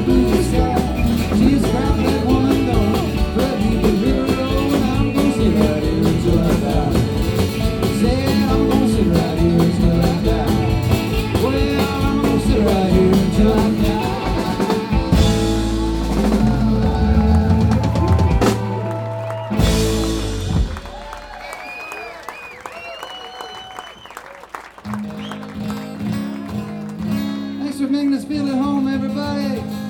blue sky. She's got that one going, but you can hear her roll, and I'm gonna sit right here until I die. Said I'm gonna sit right here until I die. Well, I'm gonna sit right here until I die. Thanks for making us feel at home, everybody.